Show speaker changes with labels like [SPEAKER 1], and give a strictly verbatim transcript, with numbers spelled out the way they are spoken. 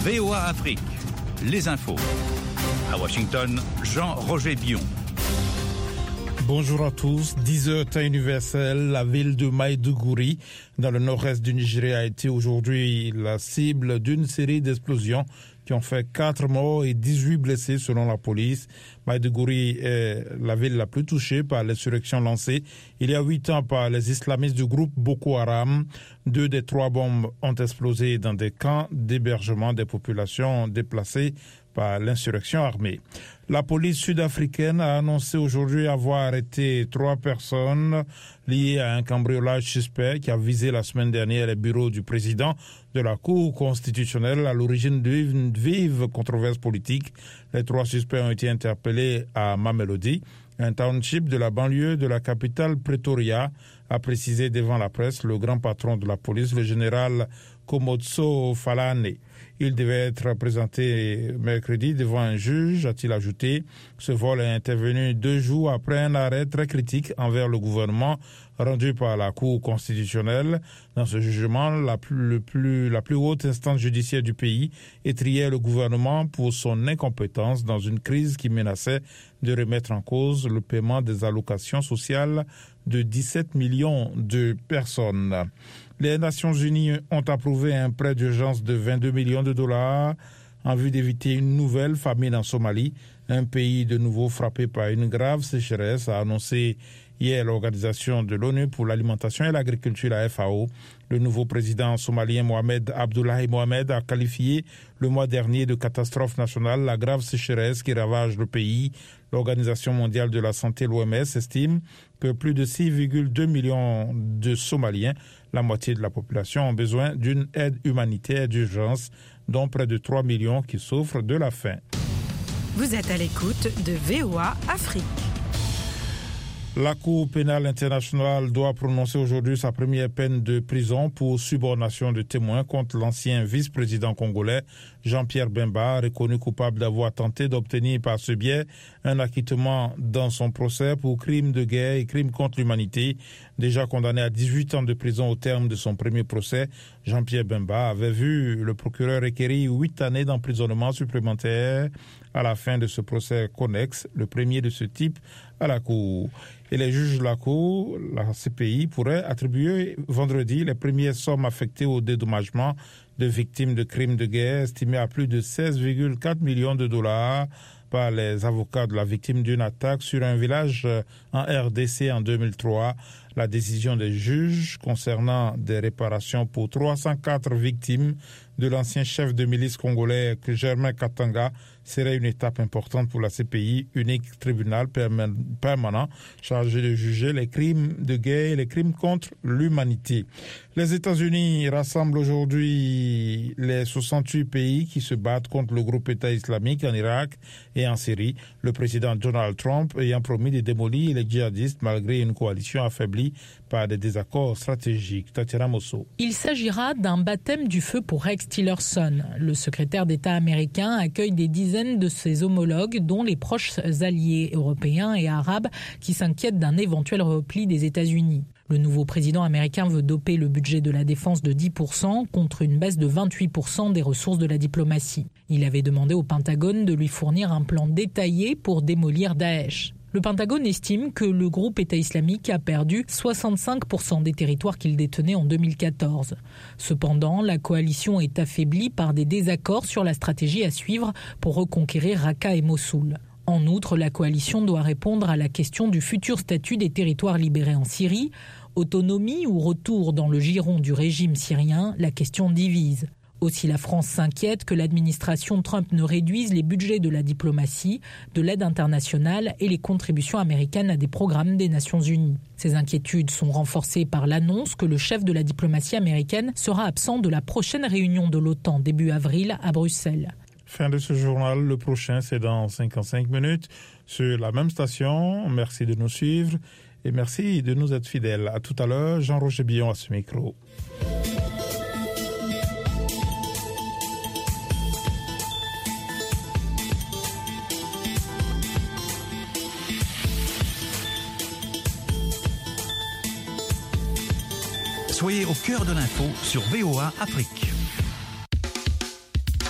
[SPEAKER 1] V O A Afrique, les infos. À Washington, Jean-Roger Bion.
[SPEAKER 2] Bonjour à tous. dix heures temps universel, la ville de Maïdougouri, dans le nord-est du Nigeria, a été aujourd'hui la cible d'une série d'explosions qui ont fait quatre morts et dix-huit blessés selon la police. Maïdougouri est la ville la plus touchée par l'insurrection lancée il y a huit ans par les islamistes du groupe Boko Haram. Deux des trois bombes ont explosé dans des camps d'hébergement des populations déplacées par l'insurrection armée. La police sud-africaine a annoncé aujourd'hui avoir arrêté trois personnes liées à un cambriolage suspect qui a visé la semaine dernière les bureaux du président de la Cour constitutionnelle à l'origine d'une vive controverse politique. Les trois suspects ont été interpellés à Mamelodi, un township de la banlieue de la capitale Pretoria, a précisé devant la presse le grand patron de la police, le général Komotso Falane. Il devait être présenté mercredi devant un juge, a-t-il ajouté. Ce vol est intervenu deux jours après un arrêt très critique envers le gouvernement rendu par la Cour constitutionnelle. Dans ce jugement, la plus, le plus, la plus haute instance judiciaire du pays étriait le gouvernement pour son incompétence dans une crise qui menaçait de remettre en cause le paiement des allocations sociales de dix-sept millions de personnes. Les Nations Unies ont approuvé un prêt d'urgence de vingt-deux millions de dollars en vue d'éviter une nouvelle famine en Somalie, un pays de nouveau frappé par une grave sécheresse, a annoncé hier l'Organisation de l'ONU pour l'alimentation et l'agriculture, la F A O. Le nouveau président somalien Mohamed Abdullahi Mohamed a qualifié le mois dernier de catastrophe nationale la grave sécheresse qui ravage le pays. L'Organisation mondiale de la santé, l'O M S, estime que plus de six virgule deux millions de Somaliens, la moitié de la population, ont besoin d'une aide humanitaire d'urgence, dont près de trois millions qui souffrent de la faim.
[SPEAKER 3] Vous êtes à l'écoute de V O A Afrique.
[SPEAKER 2] La Cour pénale internationale doit prononcer aujourd'hui sa première peine de prison pour subornation de témoins contre l'ancien vice-président congolais Jean-Pierre Bemba, reconnu coupable d'avoir tenté d'obtenir par ce biais un acquittement dans son procès pour crimes de guerre et crimes contre l'humanité. Déjà condamné à dix-huit ans de prison au terme de son premier procès, Jean-Pierre Bemba avait vu le procureur requérir huit années d'emprisonnement supplémentaire à la fin de ce procès connexe, le premier de ce type à la Cour. Et les juges de la Cour, la C P I, pourraient attribuer vendredi les premières sommes affectées au dédommagement de victimes de crimes de guerre, estimées à plus de seize virgule quatre millions de dollars par les avocats de la victime d'une attaque sur un village en R D C en deux mille trois. La décision des juges concernant des réparations pour trois cent quatre victimes de l'ancien chef de milice congolais Germain Katanga serait une étape importante pour la C P I, unique tribunal permanent chargé de juger les crimes de guerre et les crimes contre l'humanité. Les États-Unis rassemblent aujourd'hui les soixante-huit pays qui se battent contre le groupe État islamique en Irak et en Syrie. Le président Donald Trump ayant promis de démolir les djihadistes malgré une coalition affaiblie par des désaccords stratégiques. Tatiana Mosso.
[SPEAKER 4] Il s'agira d'un baptême du feu pour Rex Tillerson. Le secrétaire d'État américain accueille des dizaines de ses homologues, dont les proches alliés européens et arabes qui s'inquiètent d'un éventuel repli des États-Unis. Le nouveau président américain veut doper le budget de la défense de dix pour cent contre une baisse de vingt-huit pour cent des ressources de la diplomatie. Il avait demandé au Pentagone de lui fournir un plan détaillé pour démolir Daesh. Le Pentagone estime que le groupe État islamique a perdu soixante-cinq pour cent des territoires qu'il détenait en deux mille quatorze. Cependant, la coalition est affaiblie par des désaccords sur la stratégie à suivre pour reconquérir Raqqa et Mossoul. En outre, la coalition doit répondre à la question du futur statut des territoires libérés en Syrie. Autonomie ou retour dans le giron du régime syrien, la question divise. Aussi, la France s'inquiète que l'administration Trump ne réduise les budgets de la diplomatie, de l'aide internationale et les contributions américaines à des programmes des Nations Unies. Ces inquiétudes sont renforcées par l'annonce que le chef de la diplomatie américaine sera absent de la prochaine réunion de l'OTAN début avril à Bruxelles.
[SPEAKER 2] Fin de ce journal, le prochain c'est dans cinquante-cinq minutes sur la même station. Merci de nous suivre et merci de nous être fidèles. À tout à l'heure, Jean-Roger Bion à ce micro.
[SPEAKER 1] Soyez au cœur de l'info sur V O A Afrique.